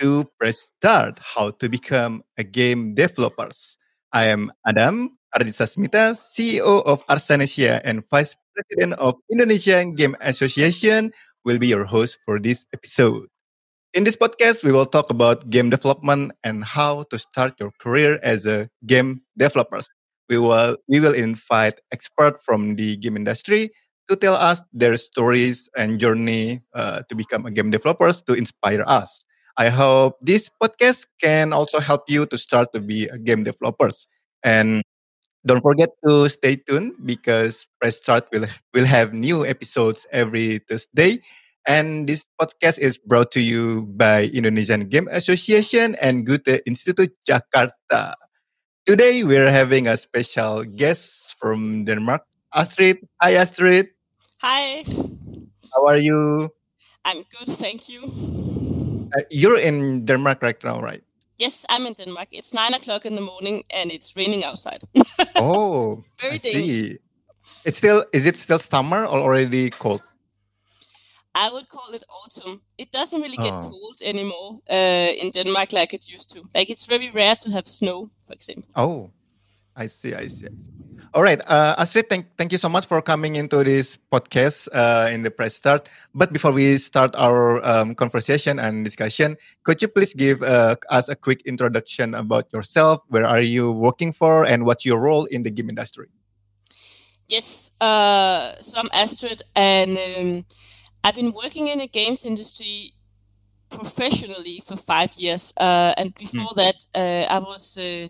to Press Start, how to become a game developers. I am Adam Ardita Smita, CEO of Arsanesia and Vice President of Indonesian Game Association, will be your host for this episode. In this podcast, we will talk about game development and how to start your career as a game developer. We will invite experts from the game industry to tell us their stories and journey to become a game developers to inspire us. I hope this podcast can also help you to start to be a game developers. And don't forget to stay tuned because Press Start will have new episodes every Thursday. And this podcast is brought to you by Indonesian Game Association and Goethe Institute Jakarta. Today we're having a special guest from Denmark, Astrid. Hi, Astrid. Hi, How are you? I'm good, thank you. You're in Denmark right now, right? Yes, I'm in Denmark. It's 9 o'clock in the morning and it's raining outside. Oh, I Very Danish. see. Is it still summer or already cold? I would call it autumn. It doesn't really get Oh. cold anymore in Denmark like it used to. Like it's very rare to have snow, for example. Oh, I see. All right, Astrid, thank you so much for coming into this podcast in the Press Start. But before we start our conversation and discussion, could you please give us a quick introduction about yourself? Where are you working for, and what's your role in the game industry? Yes, so I'm Astrid, and I've been working in the games industry professionally for 5 years. And before that, I was a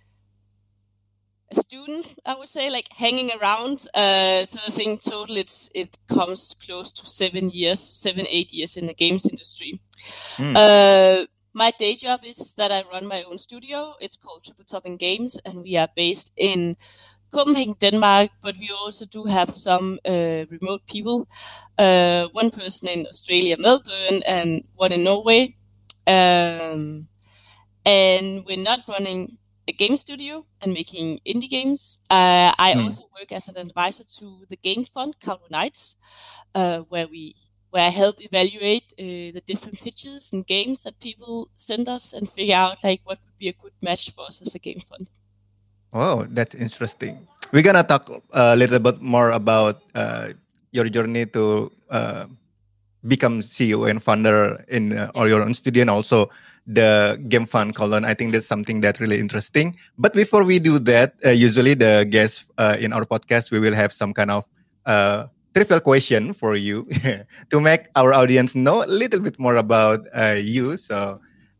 student, I would say, like hanging around. So I think total it comes close to 8 years in the games industry. My day job is that I run my own studio. It's called Triple Topping Games, and we are based in Copenhagen, Denmark, but we also do have some remote people. One person in Australia, Melbourne, and one in Norway. And we're not running a game studio and making indie games. I also work as an advisor to the game fund, Kauro Knights, where I help evaluate the different pitches and games that people send us and figure out like what would be a good match for us as a game fund. Oh, that's interesting. We're gonna talk a little bit more about your journey to become CEO and founder in or your own studio, and also the game fund colon. I think that's something that's really interesting. But before we do that, usually the guests in our podcast, we will have some kind of trivial question for you to make our audience know a little bit more about you. So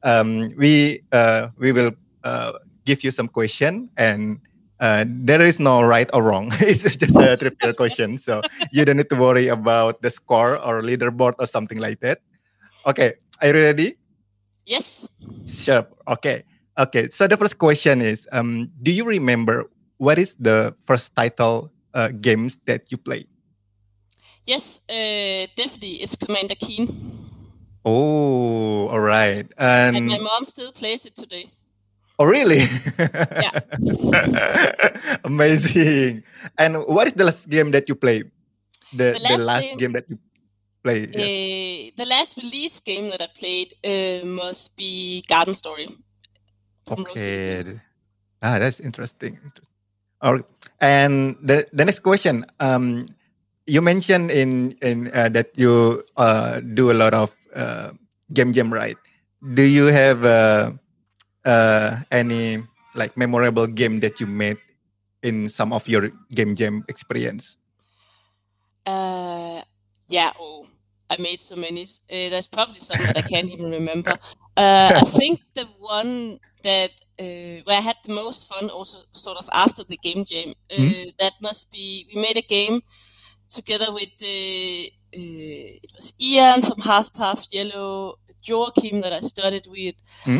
we will give you some question, and there is no right or wrong. It's just a trivial question. So you don't need to worry about the score or leaderboard or something like that. Okay, are you ready? Yes. Sure. Okay. So the first question is, do you remember what is the first title games that you played? Yes, definitely. It's Commander Keen. Oh, all right. And my mom still plays it today. Oh, really? Yeah. Amazing. And what is the last game that you played? The last last game that you played? Yes. The last release game that I played must be Garden Story. Okay. That's interesting. And the next question. You mentioned in that you do a lot of game jam, right? Do you have any like memorable game that you made in some of your game jam experience? Yeah. Oh, I made so many. There's probably some that I can't even remember. I think the one that where I had the most fun, also sort of after the game jam, that must be we made a game together with it was Ian from Half Yellow, Joachim that I studied with,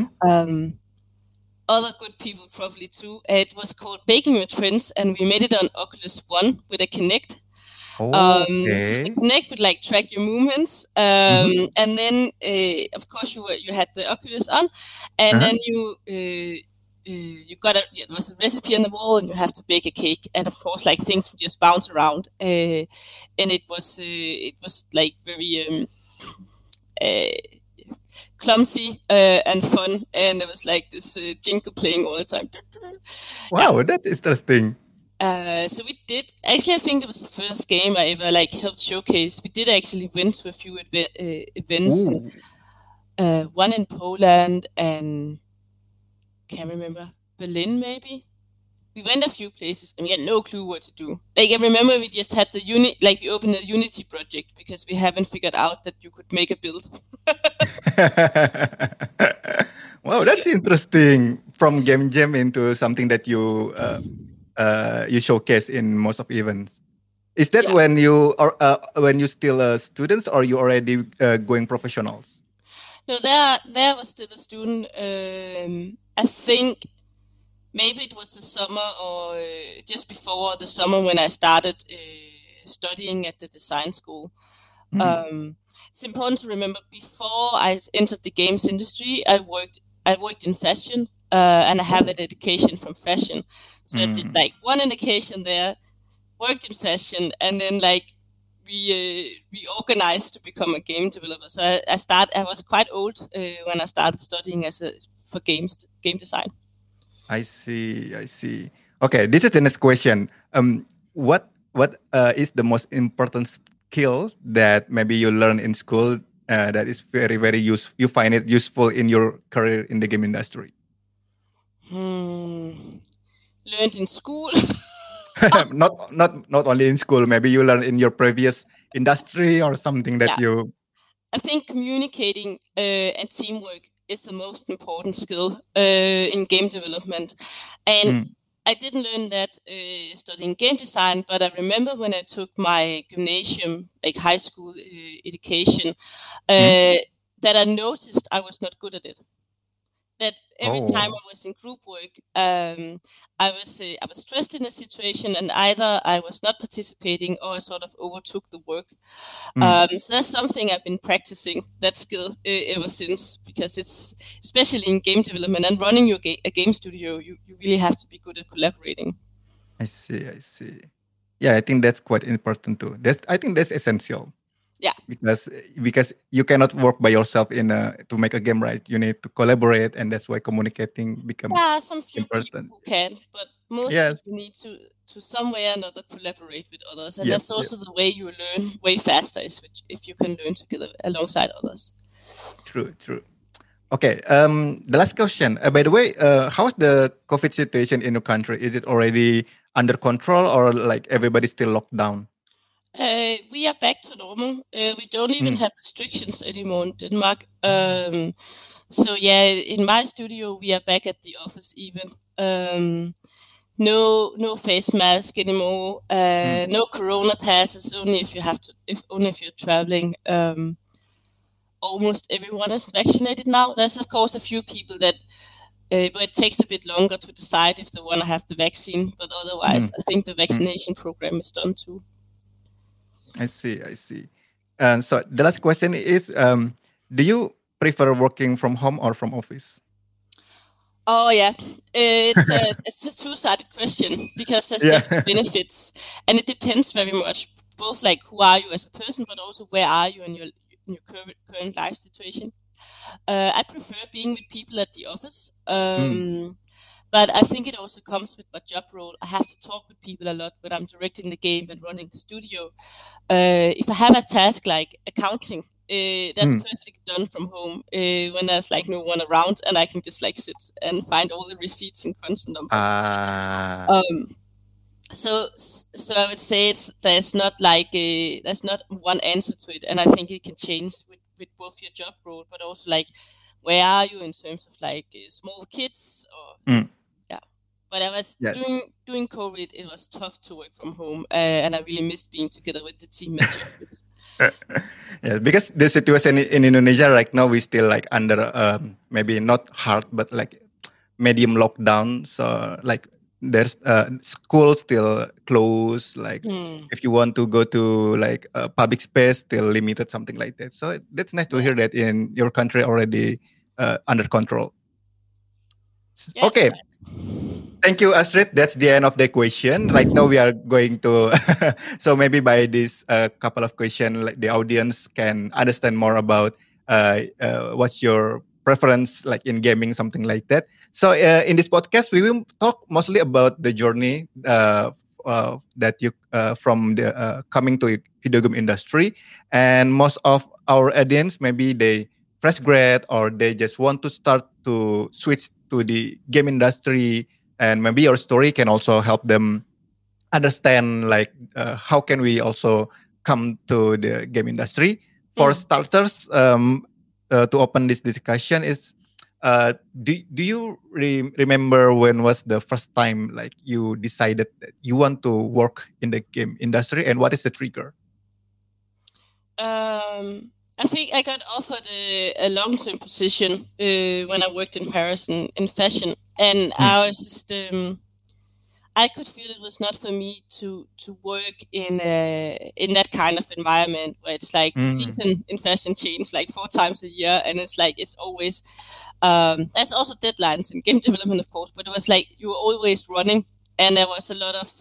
other good people probably too. It was called Baking with Friends, and we made it on Oculus One with a Kinect. So the Kinect would like track your movements, and then of course you had the Oculus on, and then you got there was a recipe on the wall, and you have to bake a cake, and of course like things would just bounce around, and it was like very clumsy and fun, and there was like this jingle playing all the time. Wow, that's interesting. So we did actually. I think it was the first game I ever like helped showcase. We did actually win to a few events, and, one in Poland and can't remember, Berlin maybe. We went a few places and we had no clue what to do. Like I remember we just had we opened a Unity project because we haven't figured out that you could make a build. Wow, that's interesting. From game jam into something that you showcase in most of events. Is that when you still students or you already going professionals? No, there was still a student. I think maybe it was the summer or just before the summer when I started studying at the design school. It's important to remember before I entered the games industry, I worked in fashion and I have an education from fashion. So I did like one education there, worked in fashion, and then like we organized to become a game developer. So I was quite old when I started studying for game design. I see. Okay, this is the next question. What is the most important skill that maybe you learn in school that is very, very useful? You find it useful in your career in the game industry? Learned in school. not only in school. Maybe you learn in your previous industry or something that you. I think communicating and teamwork is the most important skill in game development, and I didn't learn that studying game design. But I remember when I took my gymnasium, like high school education, that I noticed I was not good at it. That every time I was in group work, I was stressed in a situation, and either I was not participating or I sort of overtook the work. So that's something I've been practicing, that skill, ever since, because it's especially in game development and running a game studio, you really have to be good at collaborating. I see. Yeah, I think that's quite important too. I think that's essential. Yeah, because you cannot work by yourself to make a game, right? You need to collaborate, and that's why communicating becomes some few important. people can, but most people need to some way or another collaborate with others, and that's also the way you learn way faster is if you can learn together alongside others. True. Okay. The last question. By the way, how's the COVID situation in your country? Is it already under control, or like everybody's still locked down? We are back to normal. We don't even have restrictions anymore in Denmark. So yeah, in my studio, we are back at the office even. No face mask anymore. No Corona passes. Only if you're traveling. Almost everyone is vaccinated now. There's of course a few people that but it takes a bit longer to decide if they want to have the vaccine. But otherwise, I think the vaccination program is done too. I see. And so the last question is, do you prefer working from home or from office? Oh yeah, it's a two-sided question because there's different benefits, and it depends very much. Both like who are you as a person, but also where are you in your current life situation. I prefer being with people at the office. But I think it also comes with my job role. I have to talk with people a lot when I'm directing the game and running the studio. If I have a task like accounting, that's perfectly done from home when there's like no one around, and I can just like sit and find all the receipts and crunch numbers. So I would say there's not one answer to it, and I think it can change with both your job role, but also like where are you in terms of like small kids or. But I was during COVID, it was tough to work from home, and I really missed being together with the team members. Yeah, because the situation in Indonesia right now, we still like under maybe not hard, but like medium lockdown. So like there's school still closed. Like if you want to go to like a public space, still limited, something like that. So that's nice to hear that in your country already under control. Yeah, okay. Right. Thank you, Astrid. That's the end of the question. Right now, we are going to. So maybe by this couple of questions, like the audience can understand more about what's your preference like in gaming, something like that. So in this podcast, we will talk mostly about the journey that you from the coming to video game industry, and most of our audience maybe they fresh grad or they just want to start to switch to the game industry, and maybe your story can also help them understand like how can we also come to the game industry. For starters, to open this discussion is do you remember when was the first time like you decided that you want to work in the game industry, and what is the trigger? I think I got offered a long-term position when I worked in Paris in fashion, and I was just I could feel it was not for me to work in that kind of environment where it's like the season in fashion change like 4 times a year, and it's like it's always there's also deadlines in game development, of course, but it was like you were always running, and there was a lot of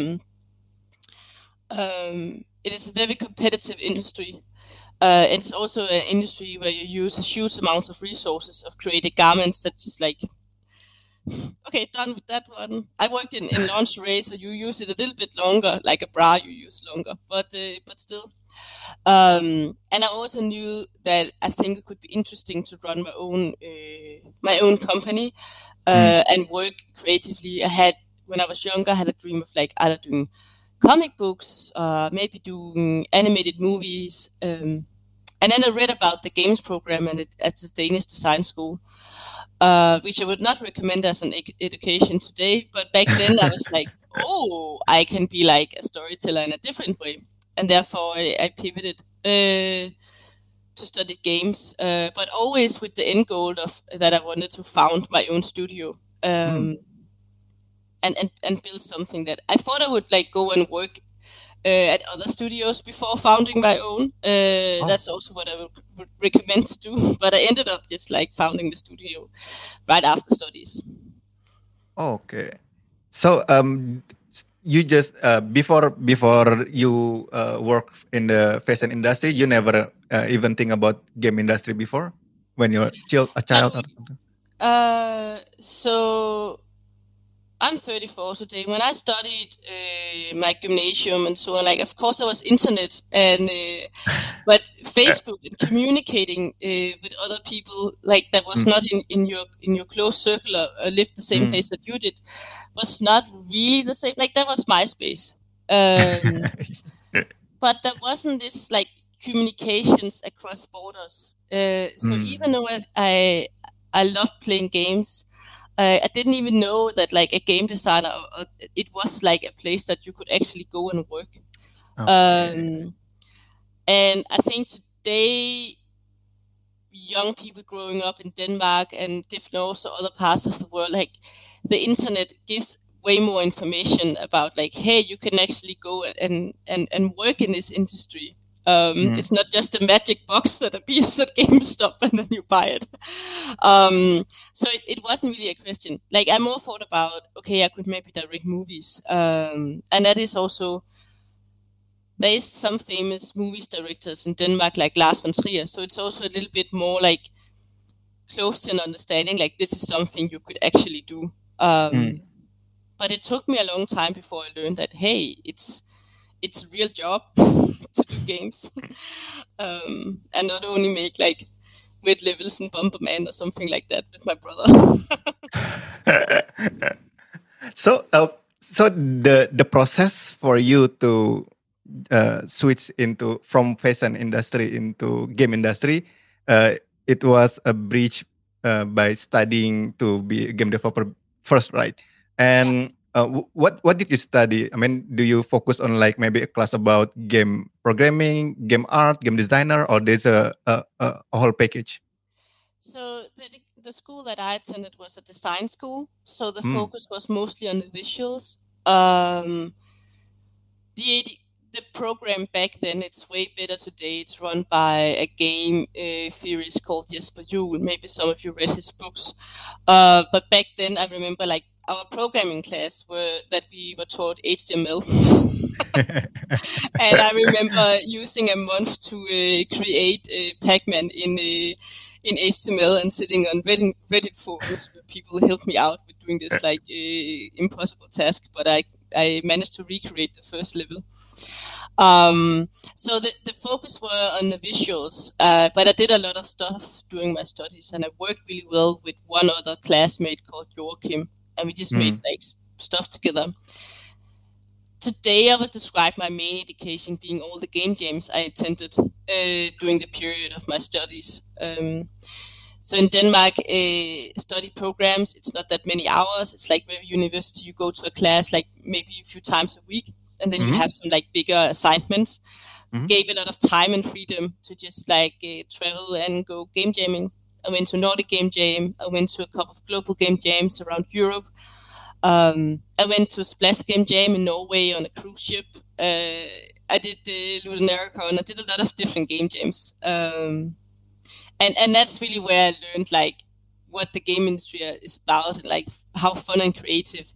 it is a very competitive industry. It's also an industry where you use a huge amounts of resources of creating garments that just like, okay, done with that one. I worked in lingerie, so you use it a little bit longer, like a bra you use longer, but still. And I also knew that I think it could be interesting to run my own company and work creatively. When I was younger, I had a dream of like either doing comic books, maybe doing animated movies. And then I read about the games program at the Danish Design School, which I would not recommend as an education today. But back then I was like, oh, I can be like a storyteller in a different way. And therefore I pivoted to study games, but always with the end goal of that I wanted to found my own studio. And build something that I thought I would like go and work at other studios before founding my own. That's also what I would recommend to do. But I ended up just like founding the studio right after studies. Okay, so you just before you work in the fashion industry, you never even think about game industry before when you're a child or something? So I'm 34 today. When I studied my gymnasium and so on, like of course there was internet and but Facebook and communicating with other people like that was not in your close circle or lived the same place that you did was not really the same. Like that was MySpace, but there wasn't this like communications across borders. So even though I loved playing games. I didn't even know that like a game designer, it was like a place that you could actually go and work. Okay. And I think today, young people growing up in Denmark and different also other parts of the world, like the internet gives way more information about like, hey, you can actually go and work in this industry. It's not just a magic box that appears at GameStop and then you buy it. So it wasn't really a question. Like I more thought about, okay, I could maybe direct movies. And that is also, there is some famous movies directors in Denmark, like Lars von Trier. So it's also a little bit more like close to an understanding, like this is something you could actually do. But it took me a long time before I learned that, hey, it's a real job to do games and not only make like weird levels in Bomberman or something like that with my brother. So the process for you to switch from fashion industry into game industry, it was a bridge by studying to be a game developer first, right? And what did you study? I mean, do you focus on like maybe a class about game programming, game art, game designer, or there's a whole package? So the school that I attended was a design school, so the focus was mostly on the visuals. the program back then, it's way better today. It's run by a game theorist called Jesper Juhl. Maybe some of you read his books. But back then, I remember like our programming class that we were taught HTML. And I remember using a month to create Pac-Man in HTML and sitting on Reddit forums where people helped me out with doing this like impossible task. But I managed to recreate the first level. So the focus were on the visuals, but I did a lot of stuff during my studies, and I worked really well with one other classmate called Joachim, and we just made like stuff together. Today, I would describe my main education being all the game jams I attended during the period of my studies. So in Denmark, study programs, it's not that many hours. It's like every university, you go to a class like maybe a few times a week, and then you have some like bigger assignments. So it gave a lot of time and freedom to just like travel and go game jamming. I went to Nordic Game Jam. I went to a couple of global game jams around Europe. I went to a Splash Game Jam in Norway on a cruise ship. I did Ludonarracon. I did a lot of different game jams. And that's really where I learned like what the game industry is about, and like how fun and creative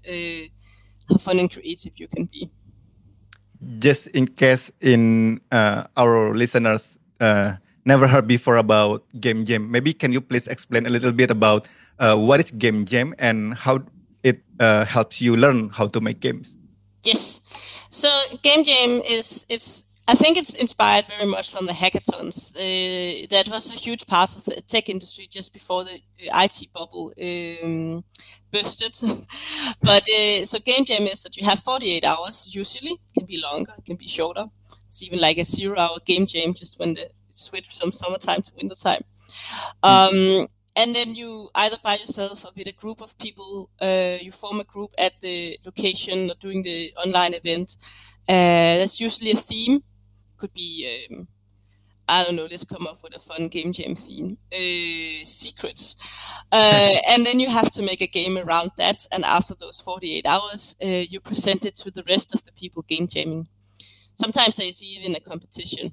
you can be. Just in case our listeners never heard before about Game Jam, maybe can you please explain a little bit about what is Game Jam and how it helps you learn how to make games? Yes. So Game Jam I think it's inspired very much from the hackathons. That was a huge part of the tech industry just before the IT bubble bursted. But so Game Jam is that you have 48 hours usually. It can be longer, it can be shorter. It's even like a 0-hour Game Jam just when it switched from summertime to wintertime. And then you either by yourself or with a group of people, you form a group at the location or doing the online event. There's usually a theme. Could be, I don't know, let's come up with a fun Game Jam theme. Secrets. And then you have to make a game around that. And after those 48 hours, you present it to the rest of the people game jamming. Sometimes there's even a competition.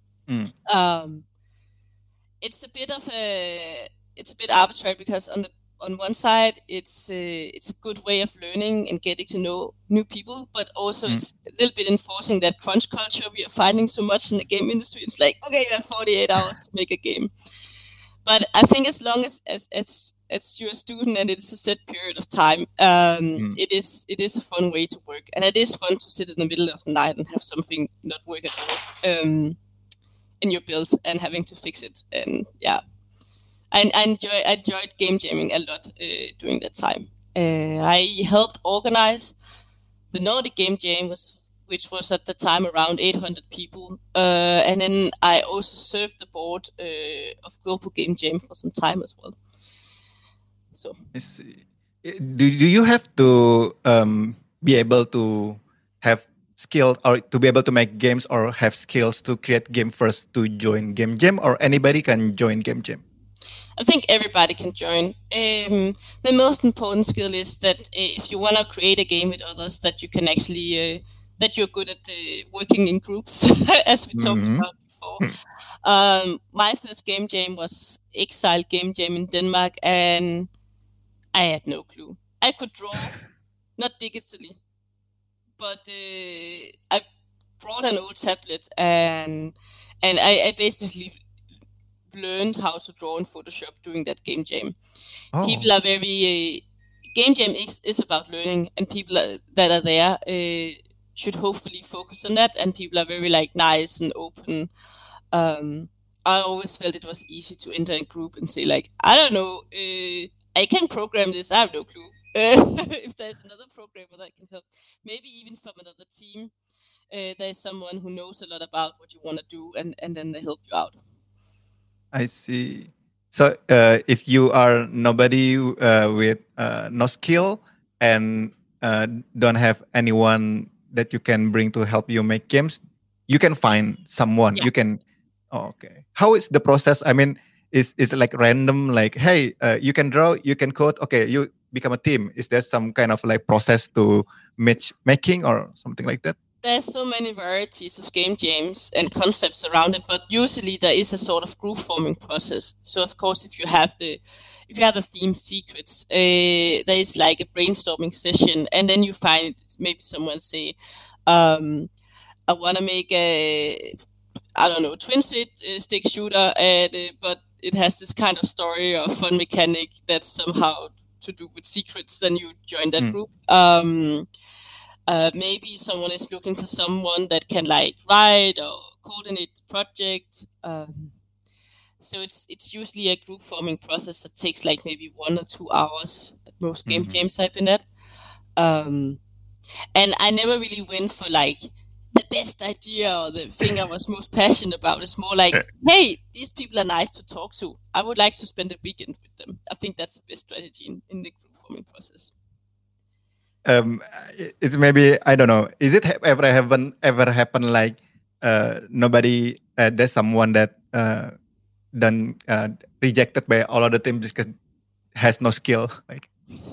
It's a bit arbitrary because on one side it's a good way of learning and getting to know new people, but also it's a little bit enforcing that crunch culture we are finding so much in the game industry. It's like, okay, you have 48 hours to make a game. But I think as long as you're a student and it's a set period of time, it is a fun way to work, and it is fun to sit in the middle of the night and have something not work at all in your build and having to fix it. And yeah. I enjoyed game jamming a lot during that time. I helped organize the Nordic Game Jam, which was at the time around 800 people. And then I also served the board of Global Game Jam for some time as well. So, I see. Do you have to be able to have skills or to be able to make games, or have skills to create game first to join Game Jam, or anybody can join Game Jam? I think everybody can join. The most important skill is that if you want to create a game with others, that you can actually that you're good at working in groups, as we talked about before. My first game jam was Exile Game Jam in Denmark, and I had no clue. I could draw, not digitally, but I brought an old tablet, and I basically learned how to draw in Photoshop during that game jam. People are very game jam is about learning, and people that are there should hopefully focus on that, and people are very like nice and open. I always felt it was easy to enter a group and say like, I don't know, I can program this, I have no clue. If there's another programmer that can help, maybe even from another team, there's someone who knows a lot about what you want to do, and then they help you out. I see. So if you are nobody with no skill and don't have anyone that you can bring to help you make games, you can find someone. Yeah. You can. Oh, okay. How is the process? I mean, is it like random? Like, hey, you can draw, you can code. Okay, you become a team. Is there some kind of like process to matchmaking or something like that? there's so many varieties of game jams and concepts around it, but usually there is a sort of group forming process. So of course, if you have the theme secrets, there is like a brainstorming session, and then you find maybe someone say, I want to make a, I don't know, twin stick shooter, but it has this kind of story or fun mechanic that's somehow to do with secrets. Then you join that group. Maybe someone is looking for someone that can like write or coordinate the project. So it's usually a group forming process that takes like maybe 1 or 2 hours at most game jams I've been at. And I never really went for like the best idea or the thing I was most passionate about. It's more like, hey, these people are nice to talk to. I would like to spend a weekend with them. I think that's the best strategy in the group forming process. It's maybe, I don't know. Is it ever happen like nobody? There's someone that done rejected by all of the teams because has no skill. Like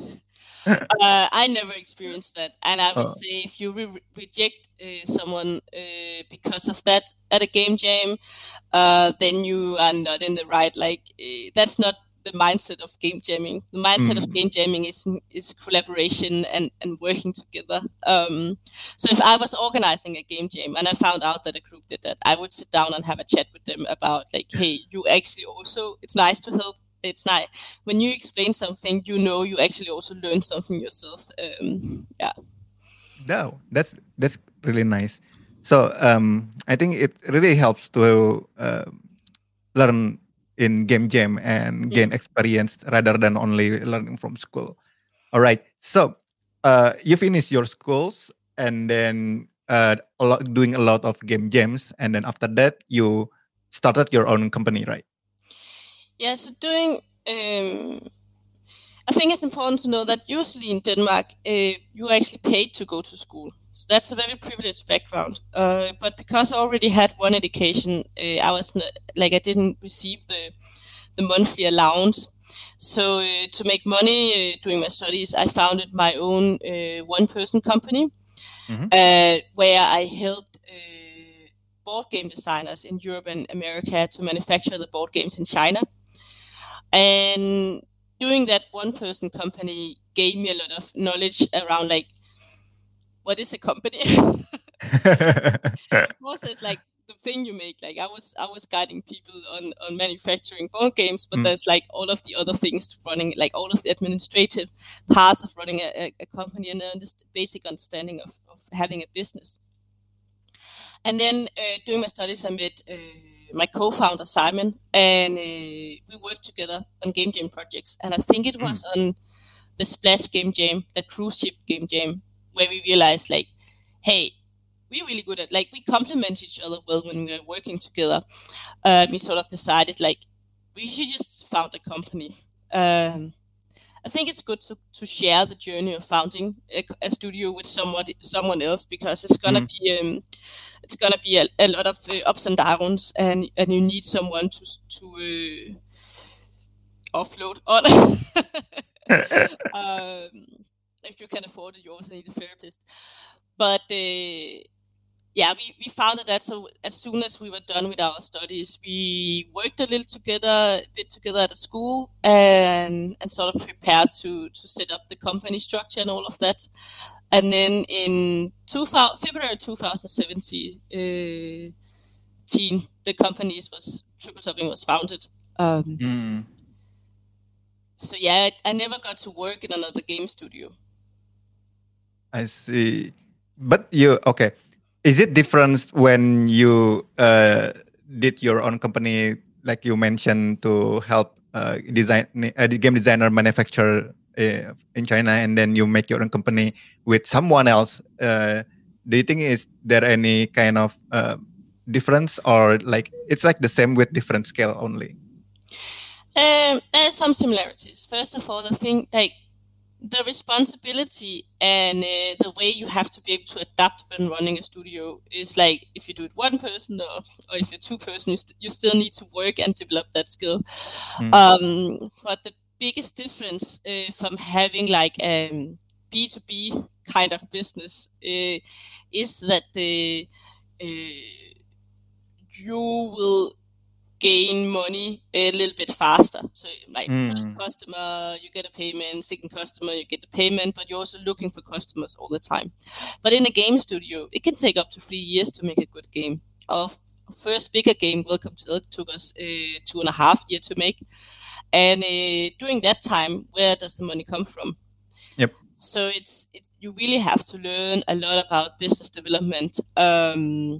I never experienced that, and I would say if you reject someone because of that at a game jam, then you are not in the right. Like that's not the mindset of game jamming. The mindset of game jamming is collaboration and working together. So if I was organizing a game jam and I found out that a group did that, I would sit down and have a chat with them about like, hey, you actually also, it's nice to help. It's nice when you explain something, you actually also learn something yourself. Yeah. No, that's really nice. So I think it really helps to learn in game jam and gain experience rather than only learning from school. All right. So you finish your schools and then doing a lot of game jams, and then after that you started your own company, right? Yeah. So doing. I think it's important to know that usually in Denmark, you are actually paid to go to school. So that's a very privileged background. But because I already had one education, I didn't receive the monthly allowance. So to make money doing my studies, I founded my own one-person company where I helped board game designers in Europe and America to manufacture the board games in China. And doing that one-person company gave me a lot of knowledge around like, what is a company? Of course, there's like the thing you make. Like I was guiding people on manufacturing board games, but there's like all of the other things to running, like all of the administrative parts of running a company, and then this basic understanding of having a business. And then during my studies, I met my co-founder Simon, and we worked together on game jam projects. And I think it was on the Splash game jam, the cruise ship game jam, where we realized like, hey, we're really good at, like, we complement each other well when we were working together. We sort of decided like we should just found a company. I think it's good to share the journey of founding a studio with someone else, because it's gonna be a lot of ups and downs, and you need someone to offload on. If you can afford it, you also need a therapist. But yeah, we found that. So as soon as we were done with our studies, we worked a bit together at a school, and sort of prepared to set up the company structure and all of that. And then in February 2017, the company Triple Topping was founded. So yeah, I never got to work in another game studio. I see. But okay. Is it different when you did your own company, like you mentioned, to help the game designer manufacturer in China, and then you make your own company with someone else? Do you think is there any kind of difference, or like it's like the same with different scale only? There's some similarities. First of all, I think like the responsibility and the way you have to be able to adapt when running a studio is like, if you do it one person or if you're two person, you still need to work and develop that skill. But the biggest difference from having like B2B kind of business is that you will gain money a little bit faster. So like first customer, you get a payment, second customer, you get the payment, but you're also looking for customers all the time. But in a game studio, it can take up to 3 years to make a good game. Our first bigger game, Welcome to Elk, took us 2.5 years to make. And during that time, where does the money come from? Yep. So you really have to learn a lot about business development, and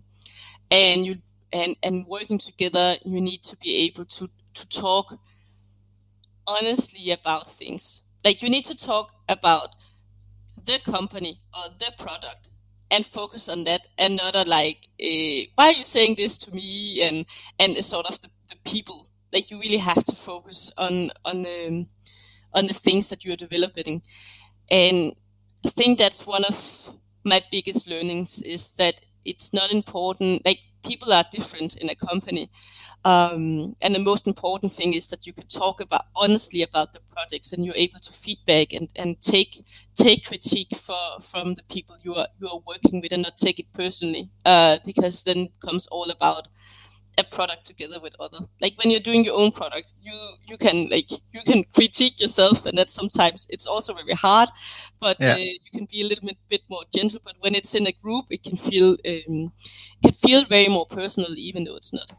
working together. You need to be able to talk honestly about things. Like you need to talk about the company or the product and focus on that, and not like why are you saying this to me, and sort of the people. Like you really have to focus on the things that you're developing. And I think that's one of my biggest learnings, is that it's not important. Like people are different in a company, and the most important thing is that you can talk honestly about the projects, and you're able to feedback and take critique from the people you are working with, and not take it personally, because then it comes all about a product together with other. Like when you're doing your own product, you can critique yourself, and that sometimes it's also very hard, but you can be a little bit more gentle. But when it's in a group, it can feel very more personal, even though it's not.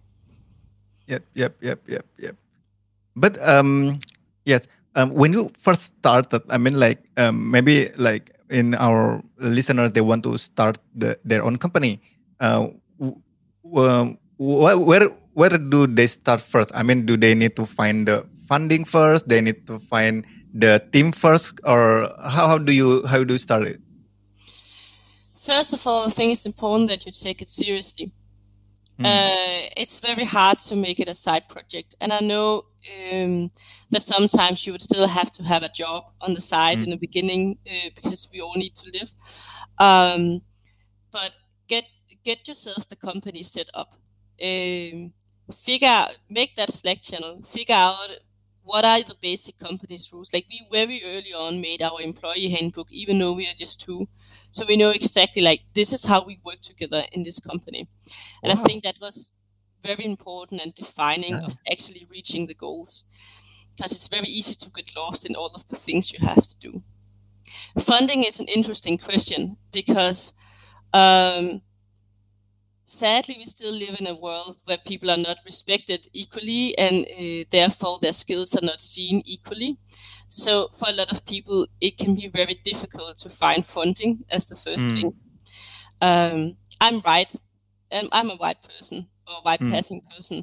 Yep. But yes, when you first started, I mean, like maybe like in our listener, they want to start their own company. Where do they start first? I mean, do they need to find the funding first? They need to find the team first, or how do you start it? First of all, I think it's important that you take it seriously. It's very hard to make it a side project, and I know that sometimes you would still have to have a job on the side in the beginning, because we all need to live. But get yourself the company set up. Make that Slack channel. Figure out what are the basic company's rules. Like we very early on made our employee handbook, even though we are just 2. So we know exactly like this is how we work together in this company. And I think that was very important and defining of actually reaching the goals, because it's very easy to get lost in all of the things you have to do. Funding is an interesting question, because sadly, we still live in a world where people are not respected equally, and therefore their skills are not seen equally. So for a lot of people, it can be very difficult to find funding as the first thing. I'm white, and I'm a white person, or white passing person,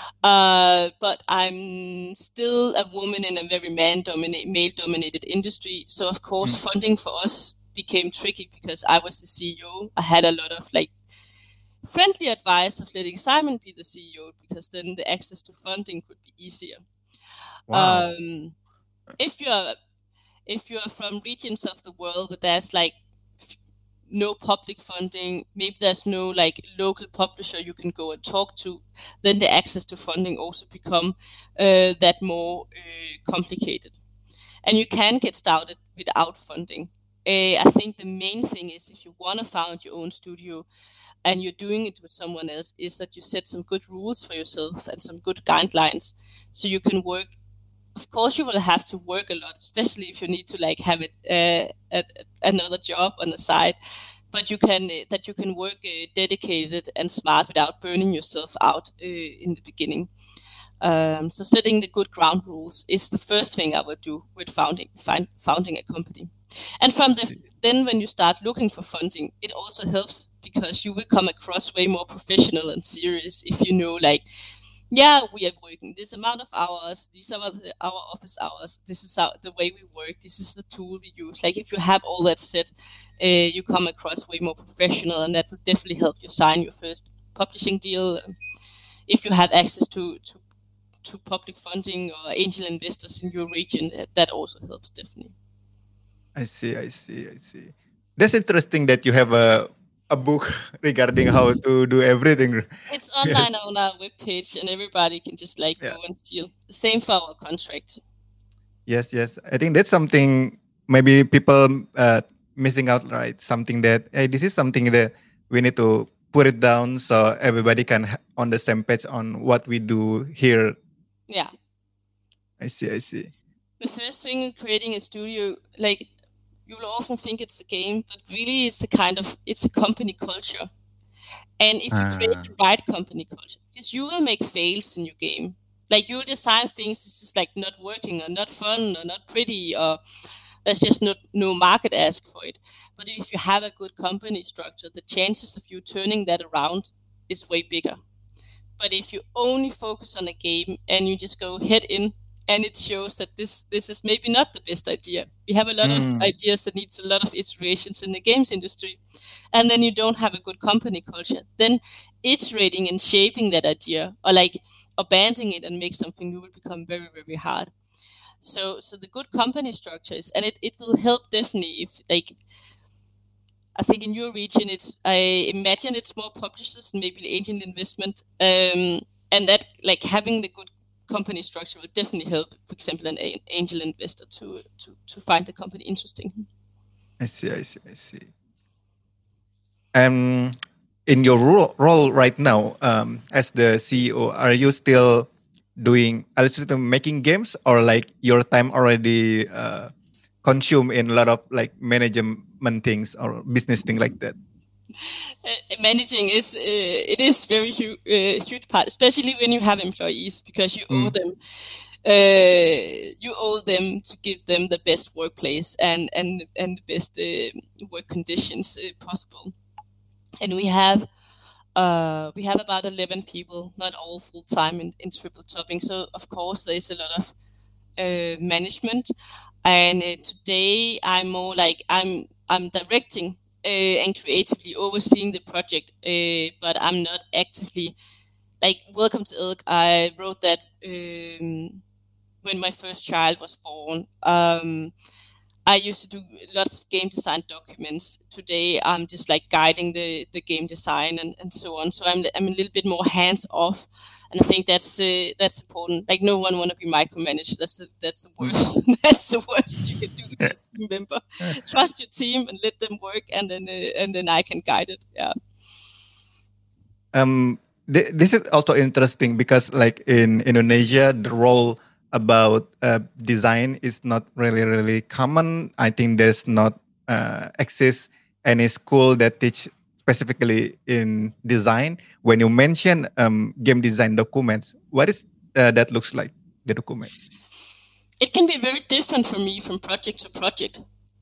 but I'm still a woman in a very male-dominated industry. So of course, funding for us became tricky, because I was the CEO. I had a lot of like friendly advice of letting Simon be the CEO, because then the access to funding could be easier. Wow. If you are from regions of the world that there's like no public funding, maybe there's no like local publisher you can go and talk to, then the access to funding also become that more complicated. And you can get started without funding. I think the main thing is, if you want to found your own studio and you're doing it with someone else, is that you set some good rules for yourself and some good guidelines, so you can work. Of course, you will have to work a lot, especially if you need to like have it another job on the side. But you can work dedicated and smart without burning yourself out in the beginning. So setting the good ground rules is the first thing I would do with founding a company. And from then when you start looking for funding, it also helps, because you will come across way more professional and serious if you know, like, yeah, we are working this amount of hours, these are our office hours, this is the way we work, this is the tool we use. Like if you have all that set, you come across way more professional, and that will definitely help you sign your first publishing deal. If you have access to public funding or angel investors in your region, that also helps definitely. I see. That's interesting that you have a book regarding how to do everything. It's online on our webpage, and everybody can just like go and steal. The same for our contract. Yes. I think that's something maybe people missing out, right? Something that, hey, this is something that we need to put it down so everybody can on the same page on what we do here. Yeah. I see. The first thing in creating a studio, like, you will often think it's a game, but really it's a company culture. And if you create the right company culture, because you will make fails in your game. Like, you'll design things that's just like not working or not fun or not pretty, or there's just no market ask for it. But if you have a good company structure, the chances of you turning that around is way bigger. But if you only focus on a game and you just go head in, and it shows that this is maybe not the best idea. We have a lot of ideas that needs a lot of iterations in the games industry, and then you don't have a good company culture. Then iterating and shaping that idea, or like abandoning it and make something new, will become very, very hard. So the good company structures, and it will help definitely if, like, I think in your region, I imagine it's more publishers and maybe angel investment, and that, like, having the good company structure will definitely help, for example, an angel investor to find the company interesting. I see. In your role right now, as the CEO, are you still making games, or like your time already consumed in a lot of like management things or business things like that? Managing is it is very huge part, especially when you have employees, because you owe them. You owe them to give them the best workplace and the best work conditions possible. And we have about 11 people, not all full time in Triple Topping. So of course there is a lot of management. And today I'm more like I'm directing and creatively overseeing the project, but I'm not actively, like, Welcome to Elk. I wrote that when my first child was born. I used to do lots of game design documents. Today, I'm just like guiding the game design and so on. So I'm a little bit more hands off, and I think that's important. Like, no one want to be micromanaged. That's the worst. That's the worst you can do to a team member. Trust your team and let them work, and then I can guide it. Yeah. This is also interesting because, like, in Indonesia, the role about design is not really common. I think there's not exist any school that teach specifically in design. When you mention game design documents, what is that looks like, the document? It can be very different for me from project to project.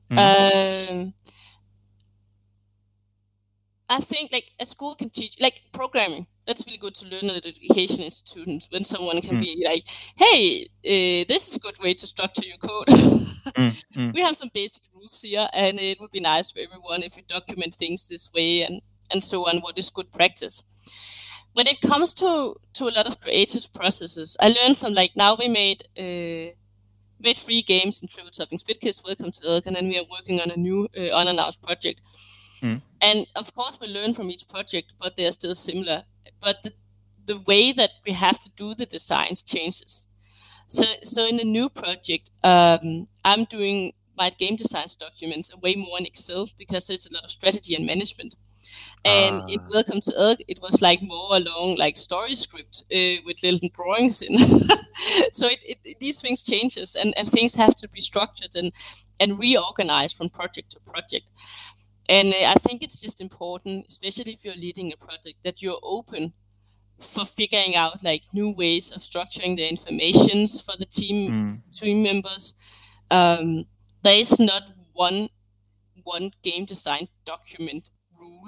I think, like, a school can teach, like, programming. That's really good to learn at an education institute, when someone can be like, hey, this is a good way to structure your code. We have some basic rules here, and it would be nice for everyone if you document things this way and so on. What is good practice? When it comes to a lot of creative processes, I learned from, like, now we made 3 games in Triple Topping: Spitkiss, Welcome to Elk, and then we are working on a new unannounced project. And of course, we learn from each project, but they're still similar. But the way that we have to do the designs changes. So in the new project, I'm doing my game designs documents way more in Excel, because there's a lot of strategy and management. And in Welcome to Elk, it was like more along like story script with little drawings in. So these things changes, and things have to be structured and reorganized from project to project. And I think it's just important, especially if you're leading a project, that you're open for figuring out, like, new ways of structuring the informations for the team members. There is not one game design document rule.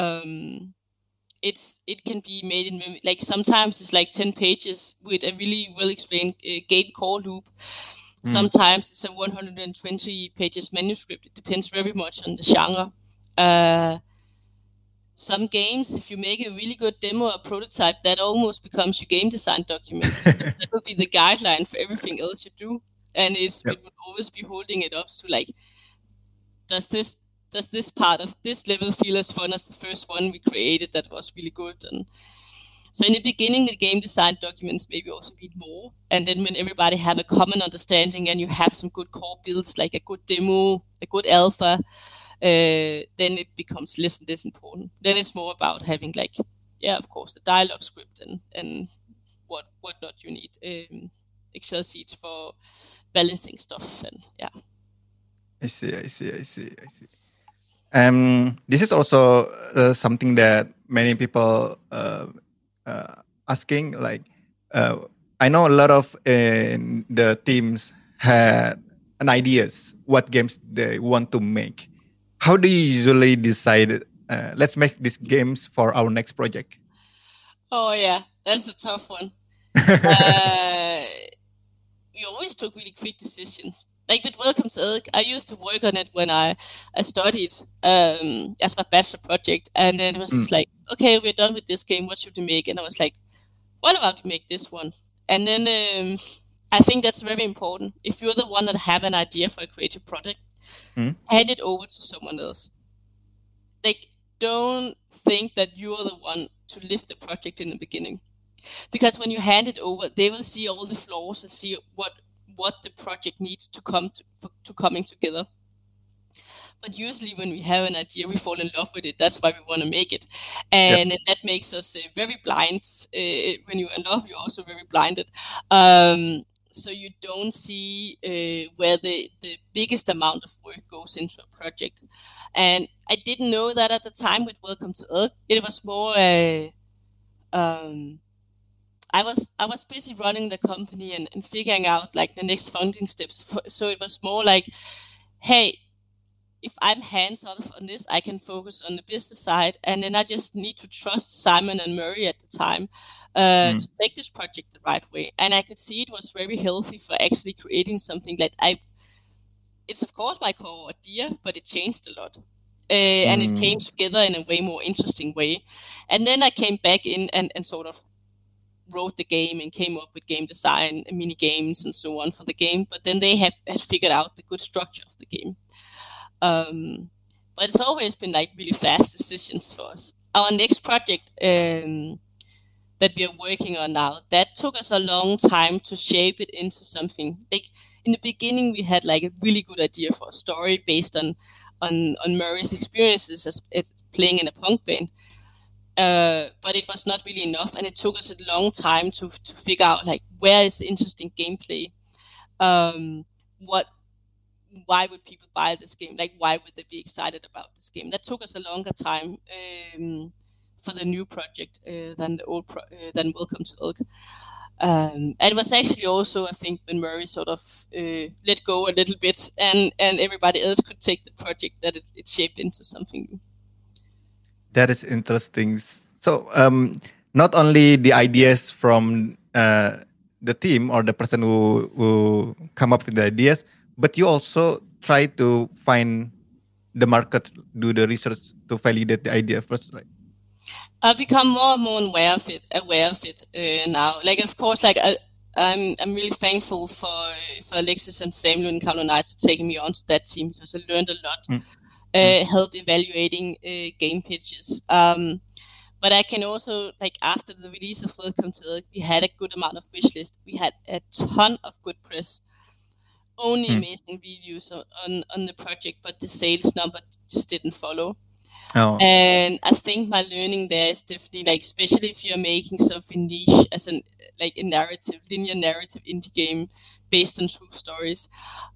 It can be made in, like, sometimes it's like 10 pages with a really well explained game core loop. Sometimes it's a 120 pages manuscript. It depends very much on the genre. Some games, if you make a really good demo or prototype, that almost becomes your game design document. That will be the guideline for everything else you do, and it will always be holding it up to, like, does this part of this level feel as fun as the first one we created that was really good? And So in the beginning, the game design documents maybe also read more, and then when everybody have a common understanding and you have some good core builds, like a good demo, a good alpha, then it becomes less and less important. Then it's more about having like, of course, the dialogue script and what not you need, Excel sheets for balancing stuff, and I see. This is also something that many people asking. Like, I know a lot of the teams had an ideas what games they want to make. How do you usually decide? Let's make these games for our next project. Oh yeah, that's a tough one. We always took really quick decisions. Like with Welcome to Elk, I used to work on it when I studied as my bachelor project, and then it was just like, okay, we're done with this game. What should we make? And I was like, what about we make this one? And then I think that's very important. If you're the one that have an idea for a creative project, hand it over to someone else. Like, don't think that you're the one to lift the project in the beginning. Because when you hand it over, they will see all the flaws and see what the project needs to come to coming together. But usually when we have an idea, we fall in love with it. That's why we want to make it. And that makes us very blind. When you're in love, you're also very blinded. So you don't see where the biggest amount of work goes into a project. And I didn't know that at the time with Welcome to Elk. It was more I was busy running the company and figuring out like the next funding steps. So it was more like, hey, if I'm hands-on on this, I can focus on the business side, and then I just need to trust Simon and Murray at the time to take this project the right way. And I could see it was very healthy for actually creating something that it's of course my core idea, but it changed a lot. And it came together in a way more interesting way. And then I came back in and sort of wrote the game and came up with game design and mini games and so on for the game. But then they had figured out the good structure of the game. But it's always been like really fast decisions for us. Our next project that we are working on now, that took us a long time to shape it into something. Like in the beginning, we had like a really good idea for a story based on Murray's experiences as playing in a punk band. But it was not really enough, and it took us a long time to figure out like where is the interesting gameplay. Why would people buy this game? Like, why would they be excited about this game? That took us a longer time for the new project than the old than Welcome to Elk. And it was actually also, I think, when Murray sort of let go a little bit, and everybody else could take the project, that it shaped into something new. That is interesting. So, not only the ideas from the team or the person who come up with the ideas, but you also try to find the market, do the research to validate the idea first, right? I've become more and more aware of it now. Like, of course, like I'm really thankful for Alexis and Samuel and Carlo Knights taking me onto that team, because I learned a lot. Help evaluating game pitches. But I can also, like, after the release of Welcome to Elk, we had a good amount of wish list. We had a ton of good press, only amazing reviews on the project, but the sales number just didn't follow. Oh. And I think my learning there is definitely, like, especially if you're making something niche as a linear narrative indie game based on true stories.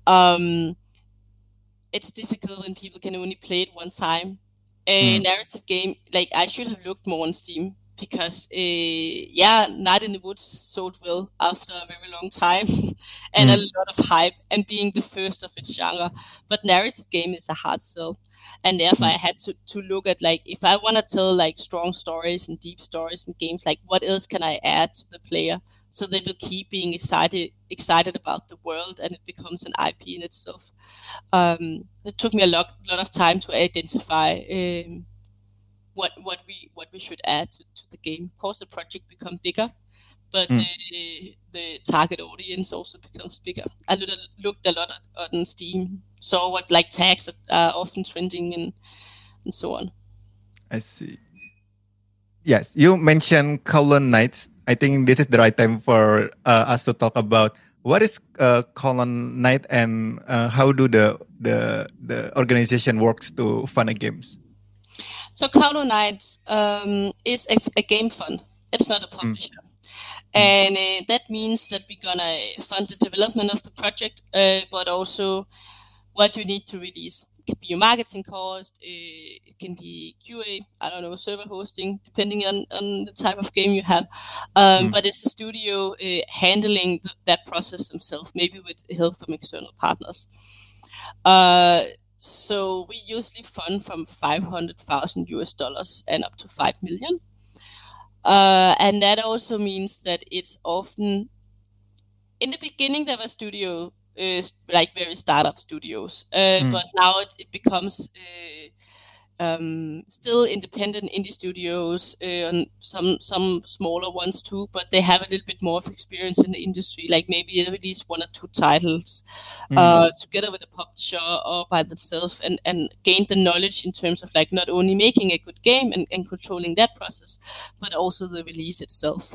It's difficult when people can only play it one time. A narrative game, like, I should have looked more on Steam, because Night in the Woods sold well after a very long time and a lot of hype, and being the first of its genre. But narrative game is a hard sell, and therefore I had to look at, like, if I want to tell like strong stories and deep stories in games, like, what else can I add to the player so they will keep being excited about the world and it becomes an IP in itself. It took me a lot of time to identify what we should add to the game. Of course, the project becomes bigger, but the target audience also becomes bigger. I looked a lot on Steam, saw what like tags are often trending and so on. I see. Yes, you mentioned Colon Knights. I think this is the right time for us to talk about what is Colon Knight and how do the organization works to fund games. So Colon Knights is a game fund. It's not a publisher. And that means that we're gonna fund the development of the project, but also what you need to release. It can be your marketing cost, it can be QA, I don't know, server hosting, depending on the type of game you have. But it's the studio handling that process themselves, maybe with help from external partners. So we usually fund from $500,000 and up to $5 million. And that also means that it's often, in the beginning, there were studio, like very startup studios, but now it becomes still independent indie studios, and some smaller ones too, but they have a little bit more of experience in the industry, like maybe they release 1 or 2 titles together with a publisher or by themselves, and gain the knowledge in terms of like not only making a good game and controlling that process, but also the release itself.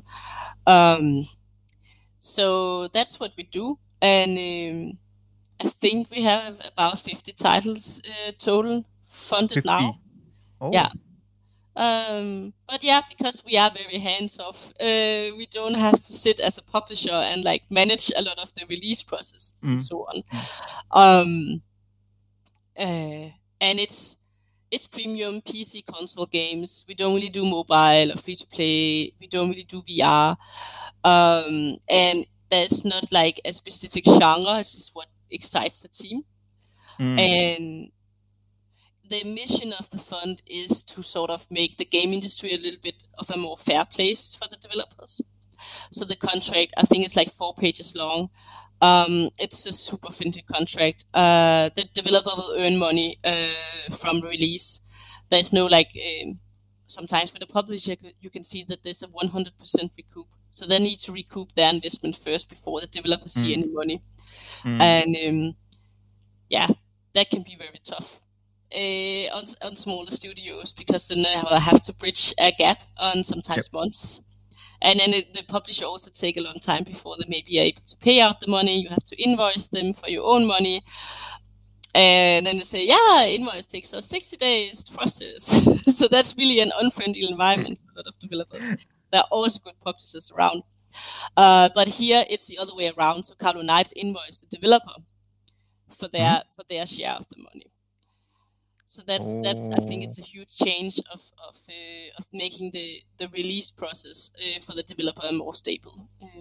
So that's what we do, and I think we have about 50 titles total funded 50. now. Oh. Yeah. But yeah, because we are very hands-off, we don't have to sit as a publisher and like manage a lot of the release processes and so on. And it's premium PC console games. We don't really do mobile or free to play. We don't really do VR. And there's not like a specific genre. It's just what excites the team. And the mission of the fund is to sort of make the game industry a little bit of a more fair place for the developers. So the contract, I think it's like 4 pages long. It's a super fintech contract. The developer will earn money from release. There's no like, sometimes with a publisher, you can see that there's a 100% recoup. So they need to recoup their investment first before the developers see any money. And yeah, that can be very tough on smaller studios, because then they will have to bridge a gap on sometimes months. And then the publisher also take a long time before they may be able to pay out the money. You have to invoice them for your own money. And then they say, yeah, invoice takes us 60 days to process. So that's really an unfriendly environment for a lot of developers. There are also good publishers around. But here it's the other way around. So Colon Knights invoice the developer for their share of the money. So that's I think it's a huge change of making the release process for the developer more stable.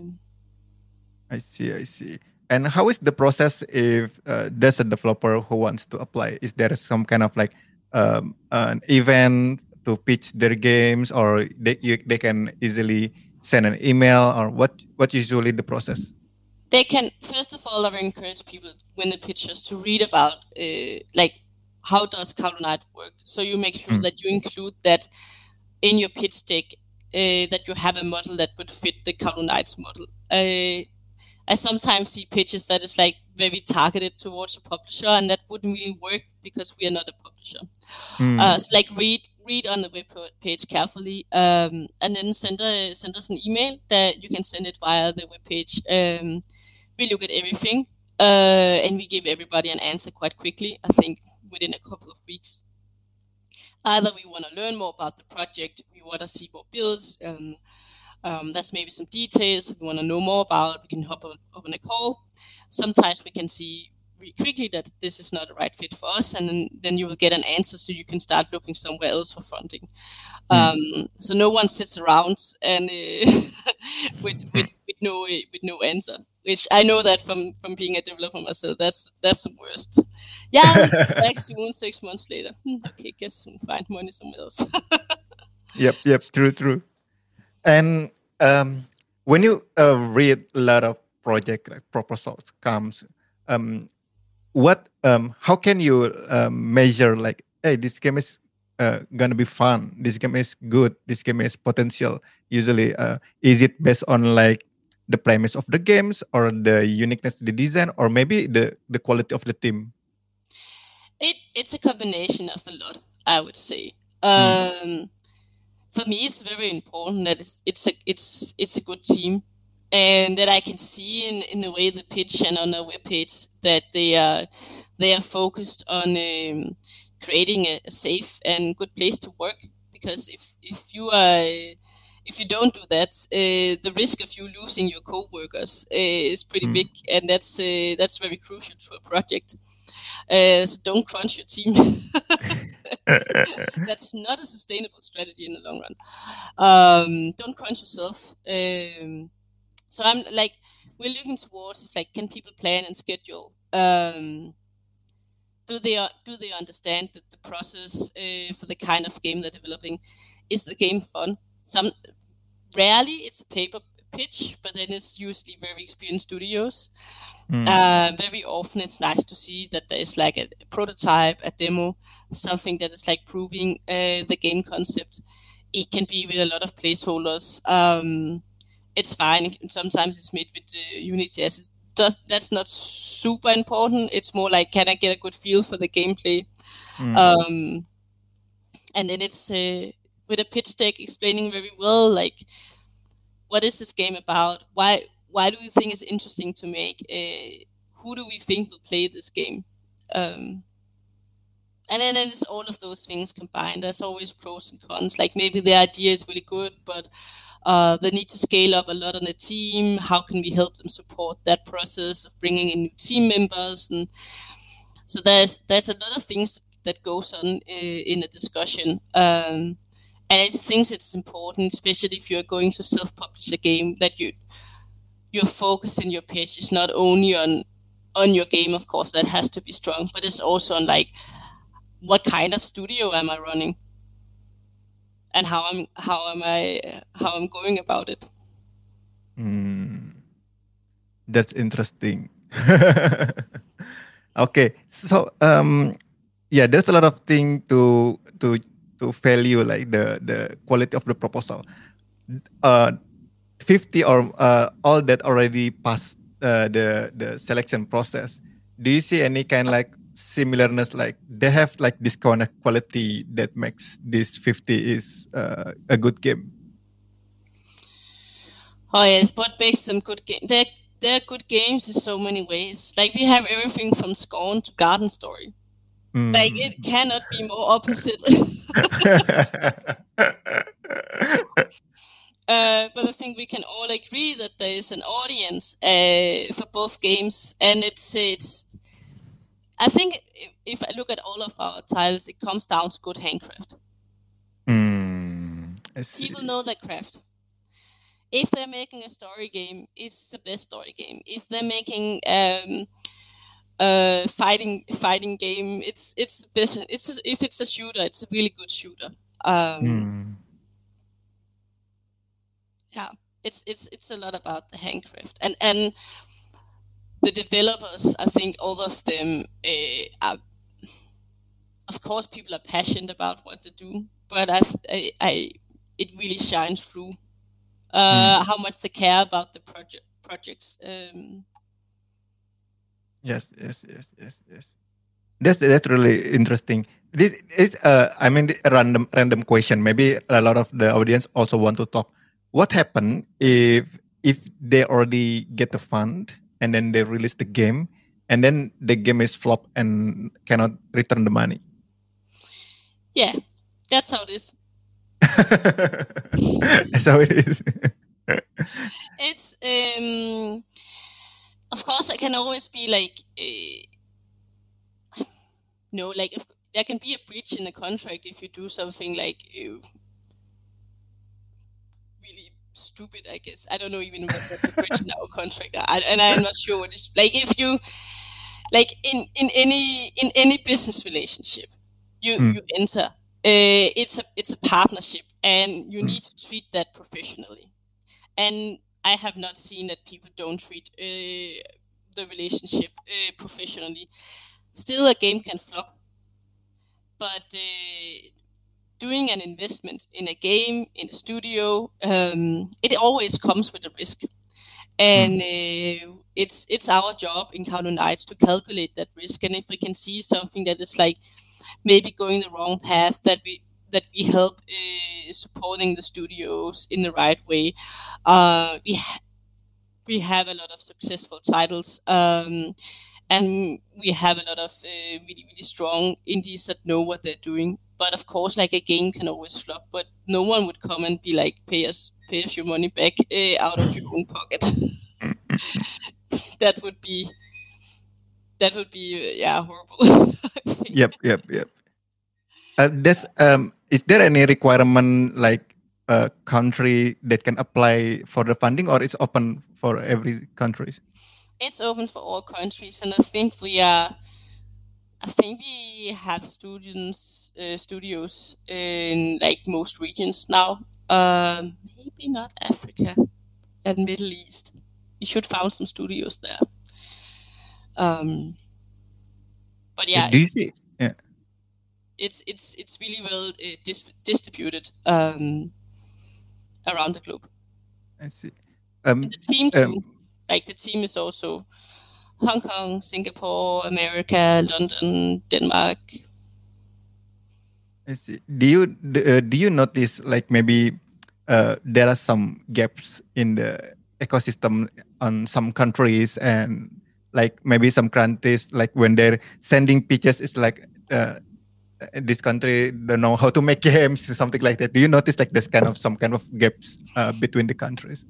I see. And how is the process if there's a developer who wants to apply? Is there some kind of like an event to pitch their games, or they can easily send an email, or what usually the process? They can, first of all, I encourage people when they pitch us to read about like how does Colon Knight work. So you make sure that you include that in your pitch deck, that you have a model that would fit the Colon Knight's model. I sometimes see pitches that is like very targeted towards a publisher, and that wouldn't really work because we are not a publisher. So like read on the web page carefully, and then send us an email. That you can send it via the web page. We look at everything, and we give everybody an answer quite quickly. I think within a couple of weeks. Either we want to learn more about the project, we want to see more builds, there's maybe some details if we want to know more about, we can hop on a call. Sometimes we can see really quickly that this is not a right fit for us, and then you will get an answer, so you can start looking somewhere else for funding. So no one sits around and with no answer, which I know that from being a developer myself. That's the worst. Yeah, I'll be back soon. 6 months later. Okay, guess we'll find money somewhere else. Yep. True. And when you read a lot of project like proposals comes, how can you measure like, hey, this game is gonna be fun, this game is good, this game is potential? Usually, is it based on like the premise of the games, or the uniqueness of the design, or maybe the quality of the team? It's a combination of a lot, I would say. for me, it's very important that it's a good team, and that I can see in the way the pitch and on the webpage that they are focused on creating a safe and good place to work. Because if you don't do that, the risk of you losing your co-workers is pretty big, and that's very crucial to a project. So don't crunch your team. That's not a sustainable strategy in the long run. Don't crunch yourself. So I'm like, we're looking towards can people plan and schedule? Do they understand that the process for the kind of game they're developing? Is the game fun? Rarely it's a paper pitch, but then it's usually very experienced studios. Very often it's nice to see that there is like a prototype, a demo, something that is like proving the game concept. It can be with a lot of placeholders. It's fine. Sometimes it's made with Unity assets. That's not super important. It's more like, can I get a good feel for the gameplay? And then it's with a pitch deck explaining very well, like, what is this game about? Why do we think it's interesting to make? Who do we think will play this game? And then it's all of those things combined. There's always pros and cons. Like, maybe the idea is really good, but they need to scale up a lot on the team. How can we help them support that process of bringing in new team members? And so there's a lot of things that goes on in a discussion. And I think it's important, especially if you're going to self-publish a game, that your focus in your pitch is not only on your game, of course, that has to be strong, but it's also on like, what kind of studio am I running, and how I'm going about it. That's interesting. Okay, so there's a lot of things to value, like the quality of the proposal. 50 or all that already passed the selection process. Do you see any kind like similarness, like they have like this kind of quality that makes this 50 is a good game? Oh yes, what makes them good game? They're good games in so many ways. Like, we have everything from Scorn to Garden Story. Like, it cannot be more opposite. But I think we can all agree that there is an audience for both games, and it's. I think if I look at all of our titles, it comes down to good handcraft. People know their craft. If they're making a story game, it's the best story game. If they're making fighting game, it's the best. If it's a shooter, it's a really good shooter. Yeah, it's a lot about the handcraft, and the developers. I think all of them are, of course, people are passionate about what they do, but it really shines through how much they care about the projects. Yes. That's really interesting. This is I mean, a random question. Maybe a lot of the audience also want to talk. What happened if they already get the fund and then they release the game and then the game is flop and cannot return the money? Yeah, that's how it is. That's how it is. It's of course, I can always be like, like, if there can be a breach in the contract if you do something like really stupid, I guess. I don't know even what the breach in our contract are, and I'm not sure what it's like. If you like in any business relationship you enter, it's a partnership, and you need to treat that professionally. And I have not seen that people don't treat the relationship professionally. Still, a game can flop, but doing an investment in a game, in a studio, it always comes with a risk. And it's our job in Kowloon Knights to calculate that risk. And if we can see something that is like maybe going the wrong path, that that we help supporting the studios in the right way. We have a lot of successful titles, and we have a lot of really, really strong indies that know what they're doing. But of course, like, a game can always flop, but no one would come and be like, pay us your money back out of your own pocket. That would be horrible. Yep. Is there any requirement like a country that can apply for the funding, or it's open for every countries? It's open for all countries, and I think we have studios in like most regions now. Maybe not Africa and Middle East. We should found some studios there. But yeah, Do you see? Yeah. It's really well distributed around the globe. I see. And the team too. Like, the team is also Hong Kong, Singapore, America, London, Denmark. I see. Do you notice like maybe there are some gaps in the ecosystem on some countries, and like maybe some countries, like when they're sending pitches, it's like this country don't know how to make games, something like that. Do you notice like this kind of some kind of gaps between the countries?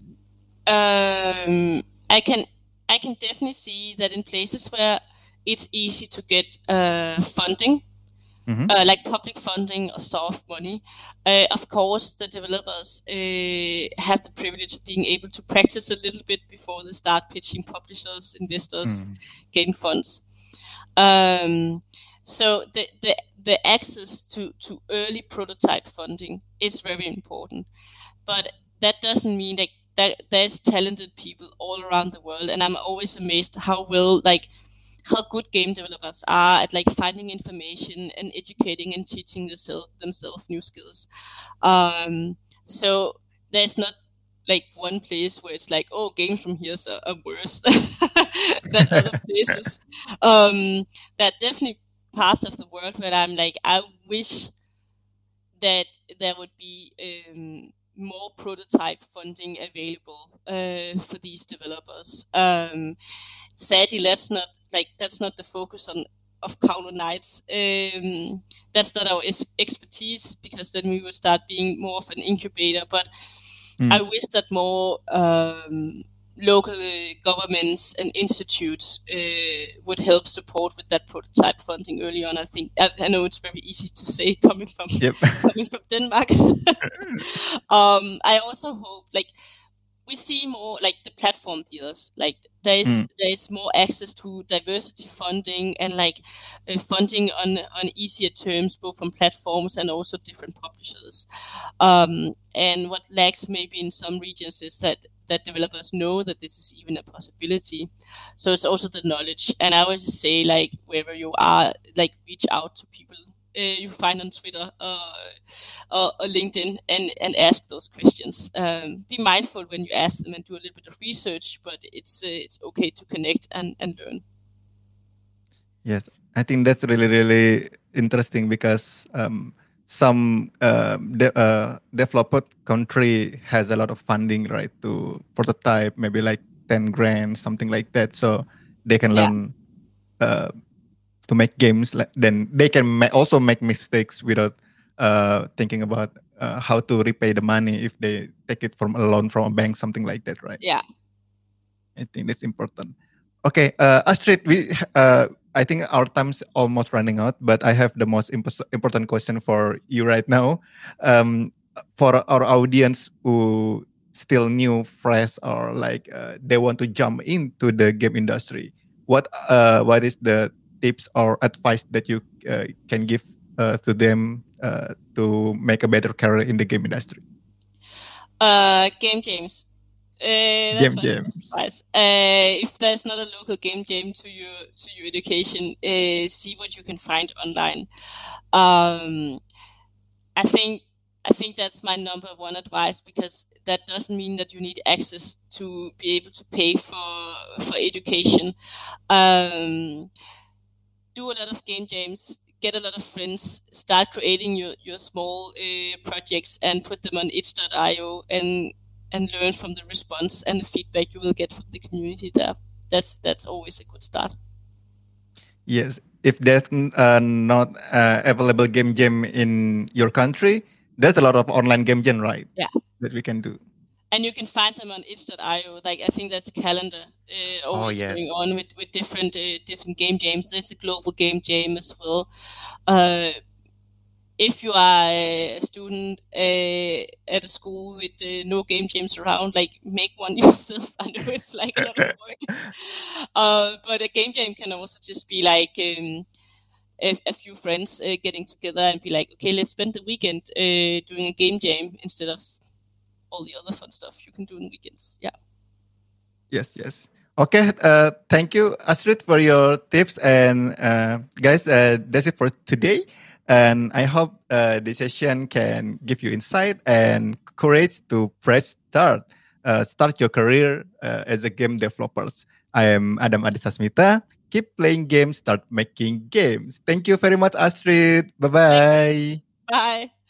I can definitely see that in places where it's easy to get funding, like public funding or soft money. Of course, the developers have the privilege of being able to practice a little bit before they start pitching publishers, investors, game funds. So the access to early prototype funding is very important, but that doesn't mean that there's talented people all around the world, and I'm always amazed how good game developers are at like finding information and educating and teaching themselves new skills. So there's not like one place where it's like, oh, games from here are worse than other places. That definitely parts of the world where I'm like, I wish that there would be more prototype funding available for these developers. Sadly, that's not the focus of Counter Knights. That's not our expertise, because then we would start being more of an incubator. But I wish that more local governments and institutes would help support with that prototype funding early on. I know it's very easy to say coming from Denmark. I also hope we see more like the platform deals. Like there's more access to diversity funding and funding on easier terms, both from platforms and also different publishers. And what lacks maybe in some regions is that developers know that this is even a possibility. So it's also the knowledge. And I always say, wherever you are, reach out to people you find on Twitter or LinkedIn and ask those questions. Be mindful when you ask them and do a little bit of research, but it's okay to connect and learn. Yes, I think that's really, really interesting, because some developer country has a lot of funding, right, to prototype, maybe like 10 grand, something like that. So they can learn to make games. Then they can also make mistakes without thinking about how to repay the money if they take it from a loan from a bank, something like that, right? Yeah. I think that's important. Okay, Astrid, I think our time's almost running out, but I have the most important question for you right now. For our audience who still new, fresh, or they want to jump into the game industry, what is the tips or advice that you can give to them to make a better career in the game industry? Game jams. That's my advice. If there's not a local game jam to your education, see what you can find online. I think that's my number one advice, because that doesn't mean that you need access to be able to pay for education. Do a lot of game jams. get a lot of friends, start creating your small projects and put them on itch.io and learn from the response and the feedback you will get from the community there. That's always a good start. Yes, if there's not available game jam in your country, there's a lot of online game jam, right? Yeah, that we can do. And you can find them on itch.io. Like I think there's a calendar always going on with different game jams. There's a global game jam as well. If you are a student at a school with no game jams around, like make one yourself. I know it's like a lot of work, but a game jam can also just be like a few friends getting together and be like, okay, let's spend the weekend doing a game jam instead of all the other fun stuff you can do on weekends. Yeah. Yes. Okay. Thank you, Astrid, for your tips. And guys, that's it for today. And I hope this session can give you insight and courage to press start. Start your career as a game developers. I am Adam Adisasmita. Keep playing games, start making games. Thank you very much, Astrid. Bye-bye. Bye.